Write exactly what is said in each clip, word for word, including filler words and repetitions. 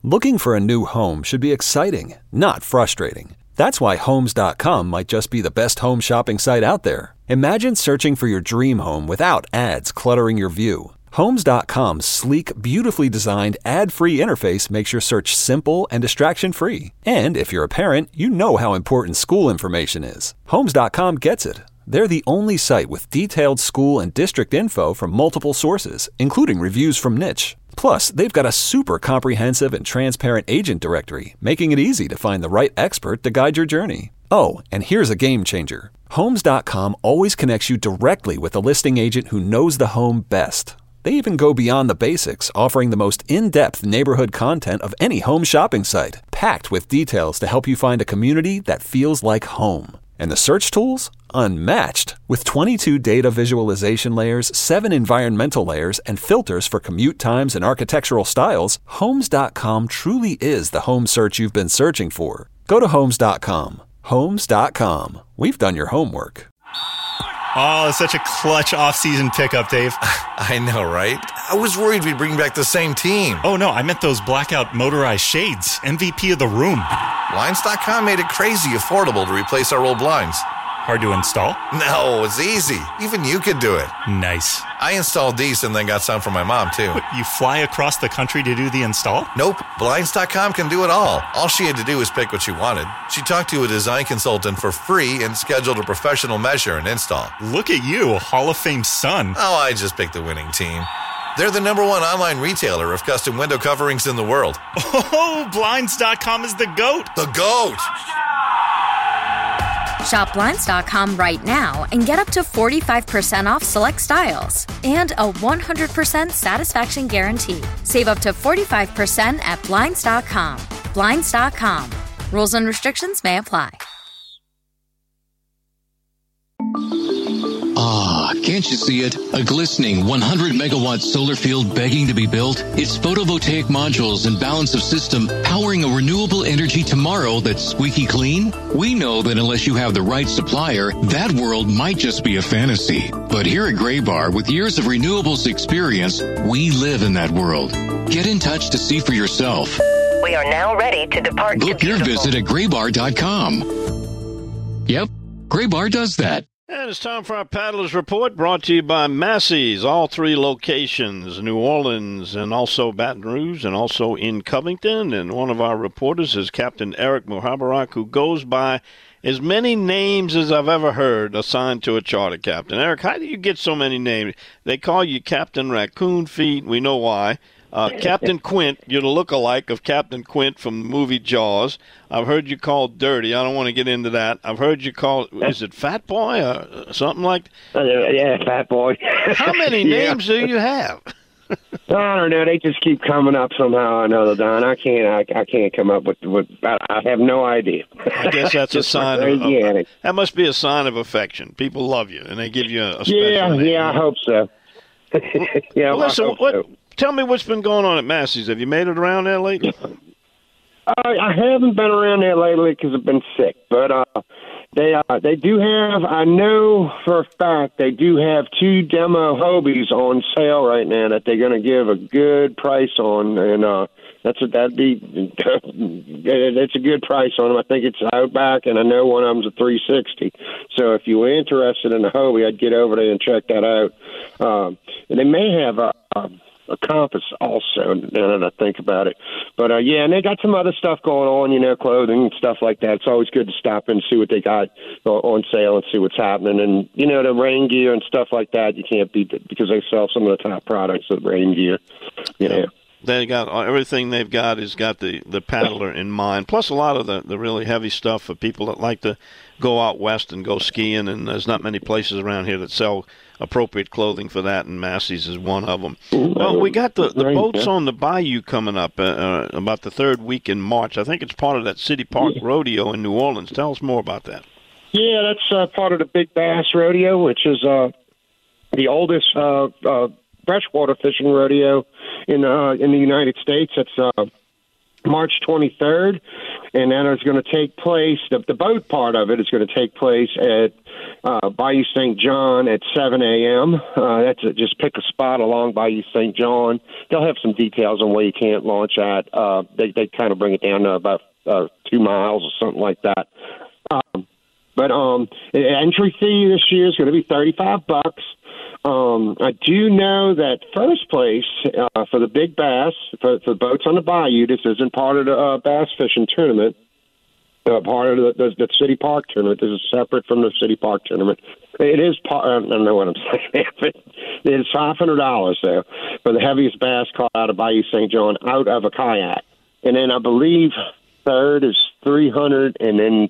Looking for a new home should be exciting, not frustrating. That's why Homes dot com might just be the best home shopping site out there. Imagine searching for your dream home without ads cluttering your view. Homes dot com's sleek, beautifully designed, ad-free interface makes your search simple and distraction-free. And if you're a parent, you know how important school information is. Homes dot com gets it. They're the only site with detailed school and district info from multiple sources, including reviews from Niche. Plus, they've got a super comprehensive and transparent agent directory, making it easy to find the right expert to guide your journey. Oh, and here's a game changer. Homes dot com always connects you directly with a listing agent who knows the home best. They even go beyond the basics, offering the most in-depth neighborhood content of any home shopping site, packed with details to help you find a community that feels like home. And the search tools? Unmatched. With twenty-two data visualization layers, seven environmental layers, and filters for commute times and architectural styles, Homes dot com truly is the home search you've been searching for. Go to Homes dot com. Homes dot com. We've done your homework. Oh, it's such a clutch off-season pickup, Dave. I know, right? I was worried we'd bring back the same team. Oh, no, I meant those blackout motorized shades. M V P of the room. Blinds dot com made it crazy affordable to replace our old blinds. Hard to install? No, it's easy. Even you could do it. Nice. I installed these and then got some for my mom, too. What, you fly across the country to do the install? Nope. Blinds dot com can do it all. All she had to do was pick what she wanted. She talked to a design consultant for free and scheduled a professional measure and install. Look at you, a Hall of Fame son. Oh, I just picked the winning team. They're the number one online retailer of custom window coverings in the world. Oh, Blinds dot com is the GOAT. The GOAT! Shop Blinds dot com right now and get up to forty-five percent off select styles and a one hundred percent satisfaction guarantee. Save up to forty-five percent at Blinds dot com. Blinds dot com. Rules and restrictions may apply. Ah, can't you see it? A glistening one hundred megawatt solar field begging to be built? Its photovoltaic modules and balance of system powering a renewable energy tomorrow that's squeaky clean? We know that unless you have the right supplier, that world might just be a fantasy. But here at Graybar, with years of renewables experience, we live in that world. Get in touch to see for yourself. We are now ready to depart. Book to your visit at graybar dot com. Yep, Graybar does that. And it's time for our Paddlers Report, brought to you by Massey's, all three locations, New Orleans and also Baton Rouge and also in Covington. And one of our reporters is Captain Eric Muhabarak, who goes by as many names as I've ever heard assigned to a charter captain. Eric, how do you get so many names? They call you Captain Raccoon Feet. We know why. Uh, Captain Quint, you're the look-alike of Captain Quint from the movie Jaws. I've heard you called Dirty. I don't want to get into that. I've heard you call, is it Fat Boy or something like that? Uh, yeah, Fat Boy. How many yeah. names do you have? I don't know. They just keep coming up somehow or another, Don. I can't. I, I can't come up with. with I, I have no idea. I guess that's a sign of, of. That must be a sign of affection. People love you, and they give you a, a special yeah, name. Yeah, I hope so. yeah, well, listen. I hope what? so. Tell me what's been going on at Massey's. Have you made it around there lately? Uh, I haven't been around there lately because I've been sick, but uh, they uh, they do have. I know for a fact they do have two demo Hobies on sale right now that they're going to give a good price on, and uh, that's a, that'd be that's a good price on them. I think it's Outback, and I know one of them's a three sixty. So if you were interested in a Hobie, I'd get over there and check that out. Um, and they may have a. a A Compass also, now that I think about it. But, uh, yeah, and they got some other stuff going on, you know, clothing and stuff like that. It's always good to stop in and see what they got on sale and see what's happening. And, you know, the rain gear and stuff like that, you can't beat it because they sell some of the top products of rain gear, you know. They got everything they've got has got the, the paddler in mind. Plus a lot of the, the really heavy stuff for people that like to go out west and go skiing. And there's not many places around here that sell appropriate clothing for that, and Massey's is one of them. Well, we got the, the boats on the bayou coming up uh, uh, about the third week in March. I think it's part of that City Park Rodeo in New Orleans. Tell us more about that. Yeah, that's uh, part of the Big Bass Rodeo, which is uh, the oldest uh, uh, freshwater fishing rodeo in uh, in the United States. It's uh, March twenty-third, and then it's going to take place, the, the boat part of it is going to take place at uh, Bayou Saint John at seven a.m. Uh, that's a, just pick a spot along Bayou Saint John. They'll have some details on where you can't launch at. Uh, they, they kind of bring it down to about uh, two miles or something like that. Um, but um, the entry fee this year is going to be thirty-five bucks. Um, I do know that first place uh, for the big bass, for, for boats on the bayou, this isn't part of the uh, bass fishing tournament, uh, part of the, the, the city park tournament. This is separate from the city park tournament. It is part, I don't know what I'm saying. It is five hundred dollars, though, for the heaviest bass caught out of Bayou Saint John out of a kayak. And then I believe third is three hundred dollars, and then,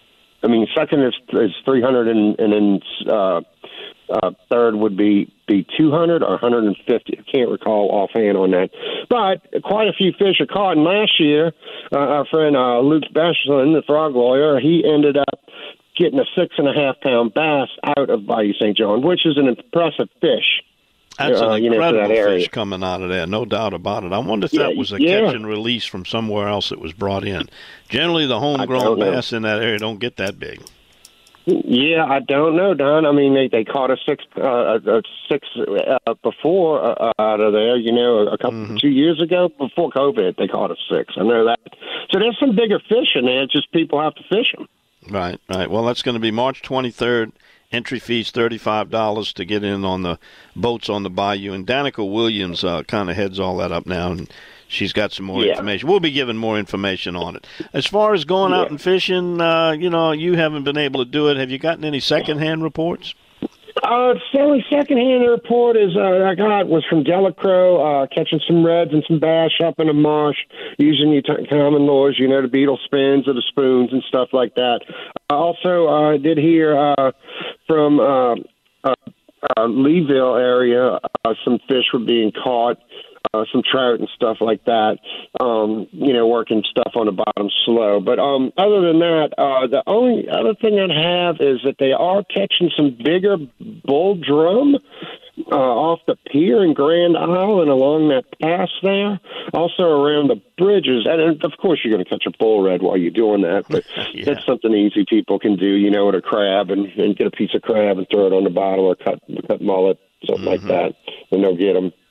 I mean, second is, is three hundred dollars, and, and then uh, uh, third would be, be two hundred dollars or one hundred fifty dollars. I can't recall offhand on that. But quite a few fish are caught. And last year, uh, our friend uh, Luke Bechlin, the frog lawyer, he ended up getting a six and a half pound bass out of Bayou Saint John, which is an impressive fish. That's uh, an you know, incredible that area. fish coming out of there, no doubt about it. I wonder if Yeah, that was a yeah. catch and release from somewhere else that was brought in. Generally, the homegrown know. bass in that area don't get that big. Yeah, I don't know, Don. I mean, they, they caught a six, uh, a six uh, before uh, out of there. You know, a couple Mm-hmm. two years ago before COVID, they caught a six. I know that. So there's some bigger fish in there. It's just people have to fish them. Right, right. Well, that's going to be March twenty-third. Entry fees thirty-five dollars to get in on the boats on the bayou. And Danica Williams uh, kind of heads all that up now, and she's got some more Yeah. information. We'll be giving more information on it. As far as going out Yeah. and fishing, uh, you know, you haven't been able to do it. Have you gotten any secondhand reports? Uh, the only secondhand report is uh, I got was from Delacroix, uh, catching some reds and some bass up in the marsh, using your t- common lures, you know, the beetle spins or the spoons and stuff like that. I also uh, did hear uh, from uh, uh, uh, Leeville area, uh, some fish were being caught. Uh, some trout and stuff like that, um, you know, working stuff on the bottom slow. But um, other than that, uh, the only other thing I have is that they are catching some bigger bull drum uh, off the pier in Grand Isle and along that pass there. Also around the bridges. And, of course, you're going to catch a bull red while you're doing that. But Yeah. that's something easy people can do, you know, with a crab and, and get a piece of crab and throw it on the bottom or cut, cut mullet, something like that, and they'll get them.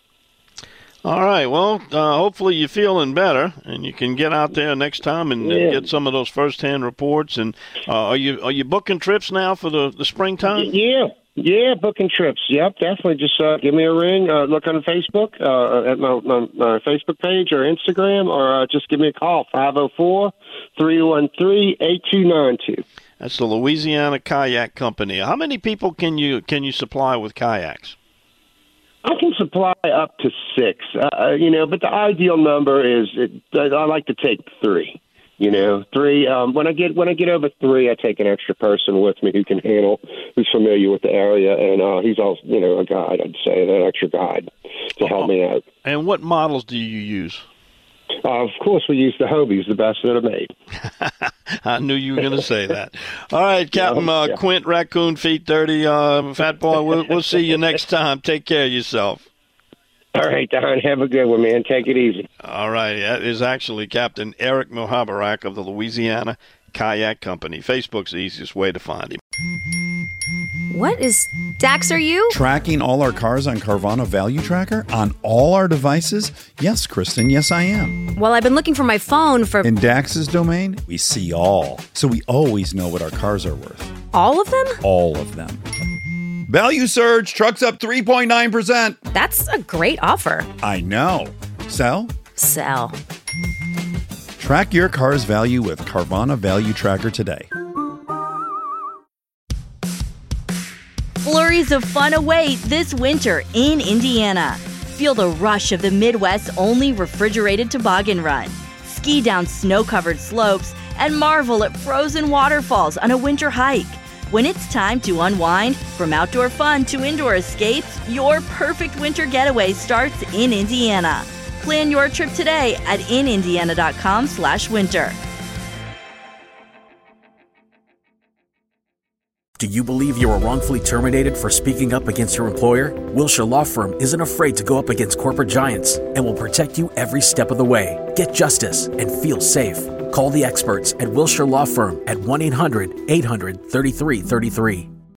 All right. Well, uh, hopefully you're feeling better, and you can get out there next time and, and Yeah. get some of those first-hand reports. And uh, are you are you booking trips now for the, the springtime? Yeah, yeah, booking trips. Yep, definitely. Just uh, give me a ring. Uh, look on Facebook uh, at my, my, my Facebook page or Instagram, or uh, just give me a call, five oh four, three one three, eight two nine two. That's the Louisiana Kayak Company. How many people can you can you supply with kayaks? I can supply up to six, uh, you know, but the ideal number is it, I like to take three. You know, three. Um, when I get when I get over three, I take an extra person with me who can handle, who's familiar with the area, and uh, he's also, you know, a guide. I'd say an extra guide to help me out. And what models do you use? Uh, of course, we use the Hobies, the best that are made. I knew you were going to say that. All right, Captain uh, yeah. Quint Raccoon Feet Dirty, uh, Fat Boy. We'll, we'll see you next time. Take care of yourself. All right, Don, have a good one, man. Take it easy. All right, that is actually Captain Eric Mohabarak of the Louisiana Kayak Company. Facebook's the easiest way to find him. What is Dax? Are you Tracking all our cars on Carvana Value Tracker on all our devices? Yes, Kristen, yes, I am. Well, I've been looking for my phone for In Dax's domain, we see all. So we always know what our cars are worth. all of them. All of them. Value surge, trucks up three point nine percent. That's a great offer. I know. Sell? Sell. Track your car's value with Carvana Value Tracker today. Flurries of fun await this winter in Indiana. Feel the rush of the Midwest's only refrigerated toboggan run. Ski down snow-covered slopes and marvel at frozen waterfalls on a winter hike. When it's time to unwind, from outdoor fun to indoor escapes, your perfect winter getaway starts in Indiana. Plan your trip today at inindiana.com slash winter. Do you believe you were wrongfully terminated for speaking up against your employer? Wilshire Law Firm isn't afraid to go up against corporate giants and will protect you every step of the way. Get justice and feel safe. Call the experts at Wilshire Law Firm at one eight hundred eight hundred thirty-three thirty-three.